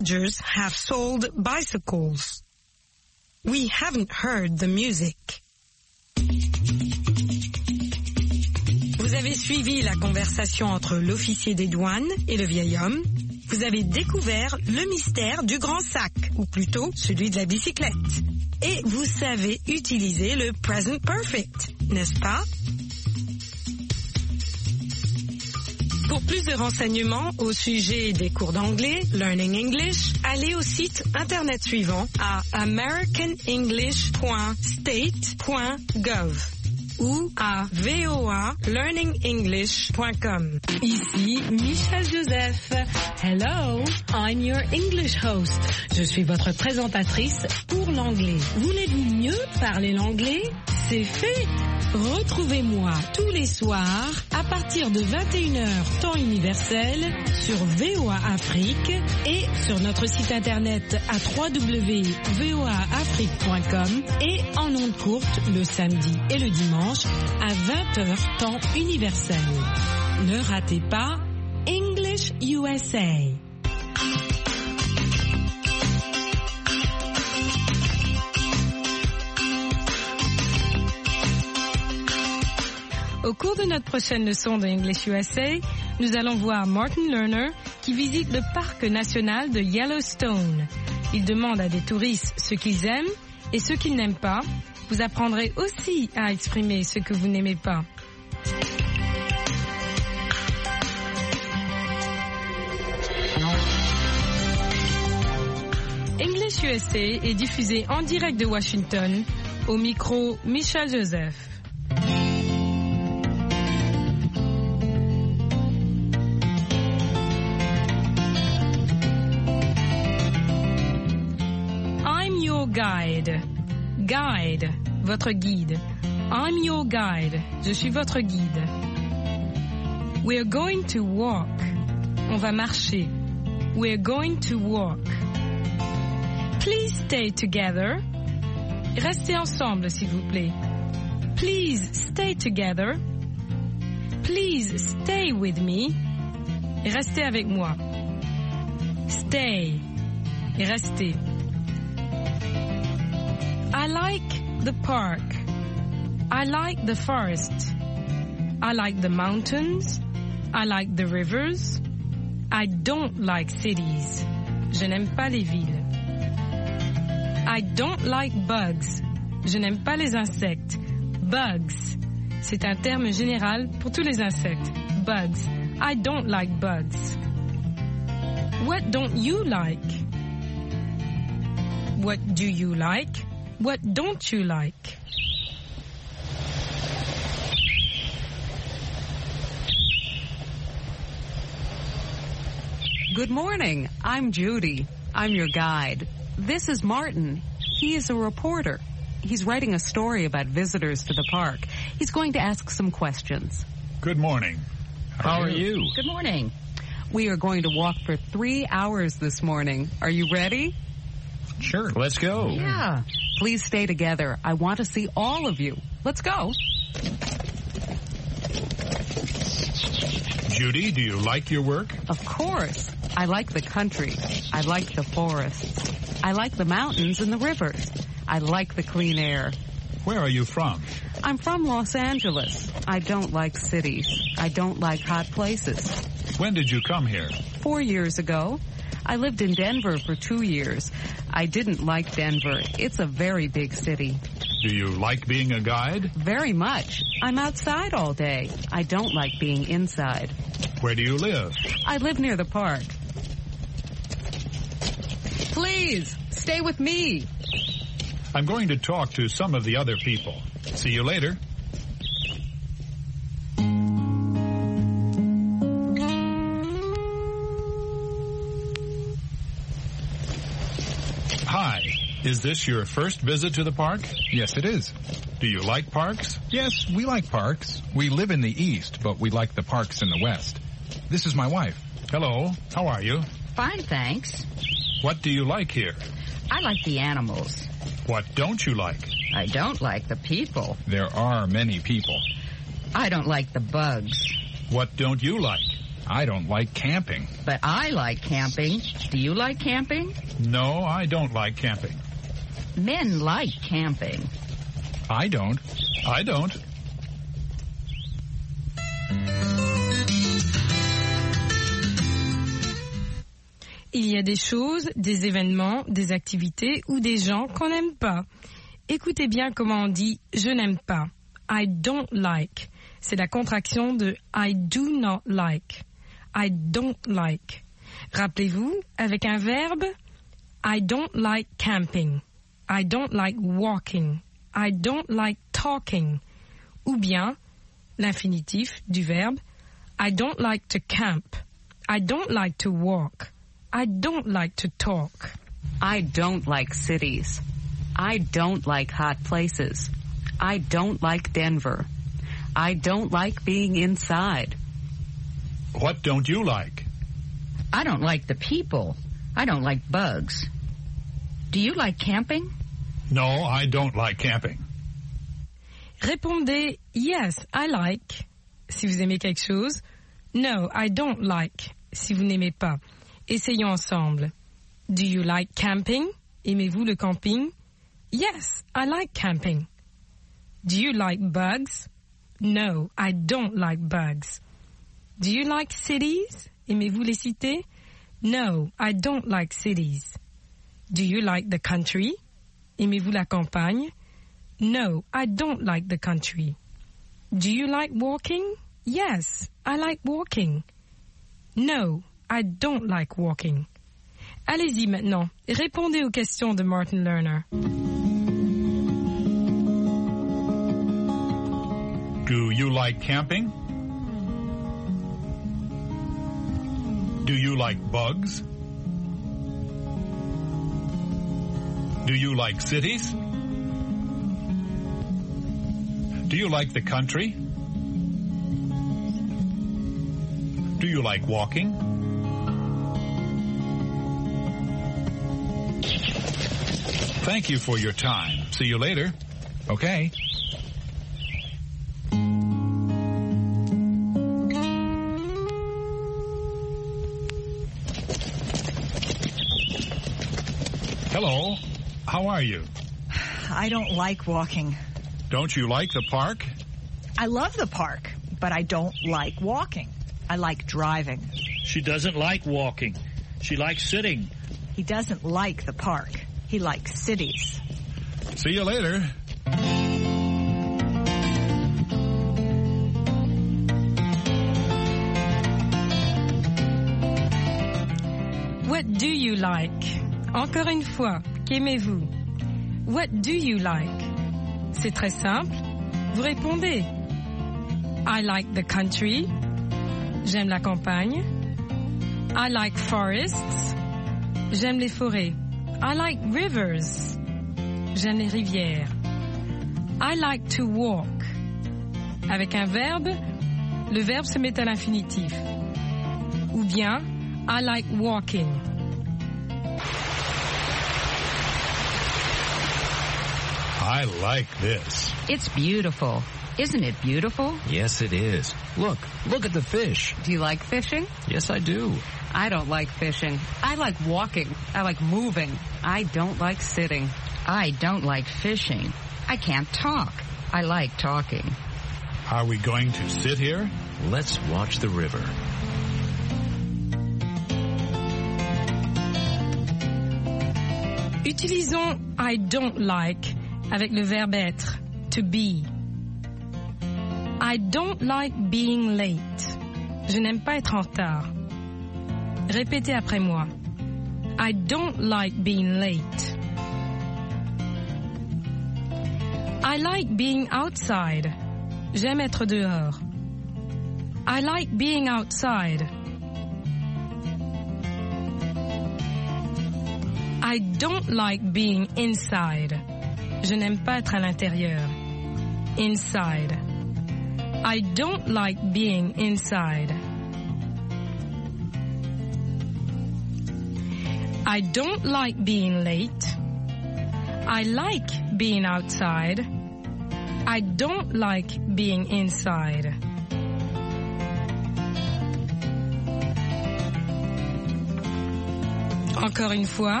soldiers have sold bicycles. We haven't heard the music. Vous avez suivi la conversation entre l'officier des douanes et le vieil homme. Vous avez découvert le mystère du grand sac, ou plutôt celui de la bicyclette. Et vous savez utiliser le present perfect, n'est-ce pas? Pour plus de renseignements au sujet des cours d'anglais, Learning English, allez au site internet suivant à americanenglish.state.gov ou à voalearningenglish.com. Ici Michel Joseph. Hello, I'm your English host. Je suis votre présentatrice pour l'anglais. Voulez-vous mieux parler l'anglais? C'est fait. Retrouvez-moi tous les soirs à partir de 21h temps universel sur VOA Afrique et sur notre site internet à www.voaafrique.com et en ondes courtes le samedi et le dimanche à 20h temps universel. Ne ratez pas English USA. Au cours de notre prochaine leçon de English USA, nous allons voir Martin Lerner qui visite le parc national de Yellowstone. Il demande à des touristes ce qu'ils aiment et ce qu'ils n'aiment pas. Vous apprendrez aussi à exprimer ce que vous n'aimez pas. English USA est diffusé en direct de Washington, au micro Michel Joseph. Guide, votre guide. I'm your guide. Je suis votre guide. We're going to walk. On va marcher. We're going to walk. Please stay together. Restez ensemble, s'il vous plaît. Please stay together. Please stay with me. Restez avec moi. Stay. Restez. I like the park. I like the forest. I like the mountains. I like the rivers. I don't like cities. Je n'aime pas les villes. I don't like bugs. Je n'aime pas les insectes. Bugs. C'est un terme général pour tous les insectes. Bugs. I don't like bugs. What don't you like? What do you like? What don't you like? Good morning. I'm Judy. I'm your guide. This is Martin. He is a reporter. He's writing a story about visitors to the park. He's going to ask some questions. Good morning. How are you? Good morning. We are going to walk for 3 hours this morning. Are you ready? Sure. Let's go. Yeah. Please stay together. I want to see all of you. Let's go. Judy, do you like your work? Of course. I like the country. I like the forests. I like the mountains and the rivers. I like the clean air. Where are you from? I'm from Los Angeles. I don't like cities. I don't like hot places. When did you come here? 4 years ago. I lived in Denver for 2 years. I didn't like Denver. It's a very big city. Do you like being a guide? Very much. I'm outside all day. I don't like being inside. Where do you live? I live near the park. Please, stay with me. I'm going to talk to some of the other people. See you later. Hi. Is this your first visit to the park? Yes, it is. Do you like parks? Yes, we like parks. We live in the east, but we like the parks in the west. This is my wife. Hello. How are you? Fine, thanks. What do you like here? I like the animals. What don't you like? I don't like the people. There are many people. I don't like the bugs. What don't you like? I don't like camping. But I like camping. Do you like camping? No, I don't like camping. Men like camping. I don't. I don't. Il y a des choses, des événements, des activités ou des gens qu'on n'aime pas. Écoutez bien comment on dit « je n'aime pas ». I don't like. C'est la contraction de I do not like. I don't like. Rappelez-vous, avec un verbe, I don't like camping. I don't like walking. I don't like talking. Ou bien, l'infinitif du verbe, I don't like to camp. I don't like to walk. I don't like to talk. I don't like cities. I don't like hot places. I don't like Denver. I don't like being inside. What don't you like? I don't like the people. I don't like bugs. Do you like camping? No, I don't like camping. Répondez yes, I like si vous aimez quelque chose. No, I don't like si vous n'aimez pas. Essayons ensemble. Do you like camping? Aimez-vous le camping? Yes, I like camping. Do you like bugs? No, I don't like bugs. Do you like cities? Aimez-vous les cités? No, I don't like cities. Do you like the country? Aimez-vous la campagne? No, I don't like the country. Do you like walking? Yes, I like walking. No, I don't like walking. Allez-y maintenant, répondez aux questions de Martin Lerner. Do you like camping? Do you like bugs? Do you like cities? Do you like the country? Do you like walking? Thank you for your time. See you later. Okay. Hello. How are you? I don't like walking. Don't you like the park? I love the park, but I don't like walking. I like driving. She doesn't like walking. She likes sitting. He doesn't like the park. He likes cities. See you later. What do you like? Encore une fois, qu'aimez-vous? What do you like? C'est très simple. Vous répondez. I like the country. J'aime la campagne. I like forests. J'aime les forêts. I like rivers. J'aime les rivières. I like to walk. Avec un verbe, le verbe se met à l'infinitif. Ou bien, I like walking. I like this. It's beautiful. Isn't it beautiful? Yes, it is. Look at the fish. Do you like fishing? Yes, I do. I don't like fishing. I like walking. I like moving. I don't like sitting. I don't like fishing. I can't talk. I like talking. Are we going to sit here? Let's watch the river. Utilisons I don't like avec le verbe être, to be. I don't like being late. Je n'aime pas être en retard. Répétez après moi. I don't like being late. I like being outside. J'aime être dehors. I like being outside. I don't like being inside. Je n'aime pas être à l'intérieur. Inside. I don't like being inside. I don't like being late. I like being outside. I don't like being inside. Encore une fois,